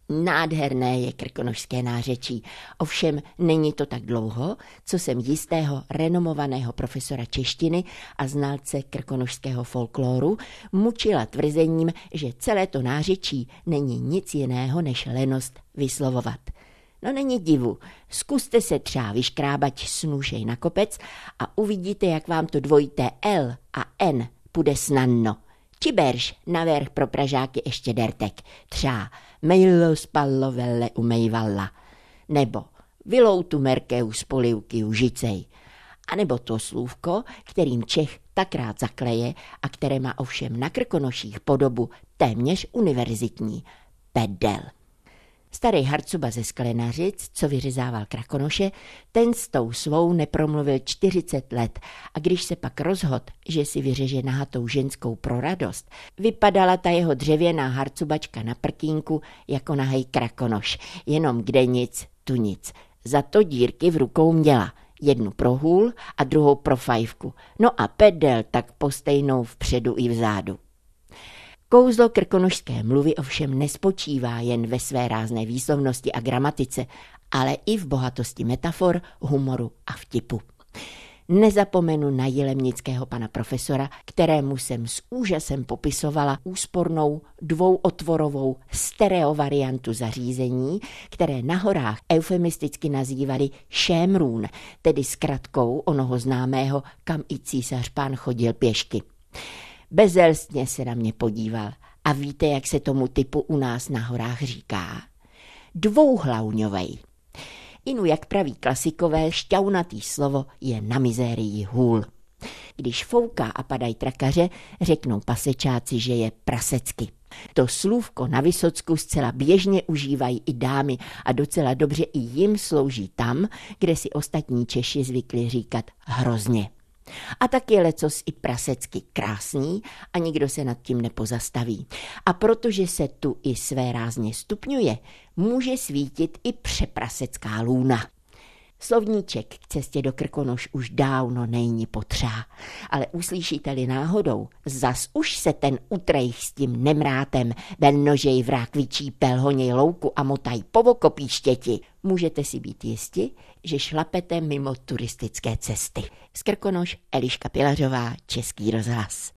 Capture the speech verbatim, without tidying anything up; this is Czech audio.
Nádherné je krkonošské nářečí, ovšem není to tak dlouho, co jsem jistého renomovaného profesora češtiny a znalce krkonošského folkloru mučila tvrzením, že celé to nářečí není nic jiného než lenost vyslovovat. No není divu, zkuste se třeba vyškrábať s nůžej na kopec a uvidíte, jak vám to dvojité L a N půjde snadno. Či berž naverch pro Pražáky ještě dertek, třeba mejlo spallo velle umejvalla, nebo vylou tu merkeu z polivky užicej, a nebo to slůvko, kterým Čech tak rád zakleje a které má ovšem na Krkonoších podobu téměř univerzitní, pedel. Starý harcuba ze Sklenařic, co vyřezával Krakonoše, ten s tou svou nepromluvil čtyřicet let a když se pak rozhodl, že si vyřeže nahatou ženskou pro radost, vypadala ta jeho dřevěná harcubačka na prkínku jako nahej Krakonoš, jenom kde nic, tu nic. Za to dírky v rukou měla, jednu pro hůl a druhou pro fajfku, no a pedel tak postejnou vpředu i vzadu. Kouzlo krkonošské mluvy ovšem nespočívá jen ve své rázné výslovnosti a gramatice, ale i v bohatosti metafor, humoru a vtipu. Nezapomenu na jilemnického pana profesora, kterému jsem s úžasem popisovala úspornou dvouotvorovou stereovariantu zařízení, které na horách eufemisticky nazývali šémrůn, tedy zkratkou onoho známého, kam i císař pán chodil pěšky. Bezelstně se na mě podíval a víte, jak se tomu typu u nás na horách říká? Dvouhlauňovej. Inu, jak praví klasikové, šťaunatý slovo je na mizérii hůl. Když fouká a padají trakaře, řeknou pasečáci, že je prasecky. To slůvko na Vysocku zcela běžně užívají i dámy a docela dobře i jim slouží tam, kde si ostatní Češi zvykli říkat hrozně. A tak je lecos i prasecky krásný a nikdo se nad tím nepozastaví. A protože se tu i své rázně stupňuje, může svítit i přeprasecká lůna. Slovníček k cestě do Krkonoš už dávno není potřeba, ale uslyšíte-li náhodou, zas už se ten utrejch s tím nemrátem, ben nožej v rákvičí pelhoněj louku a motaj povokopí štěti, můžete si být jisti, že šlapete mimo turistické cesty. Z Krkonoš Eliška Pilařová, Český rozhlas.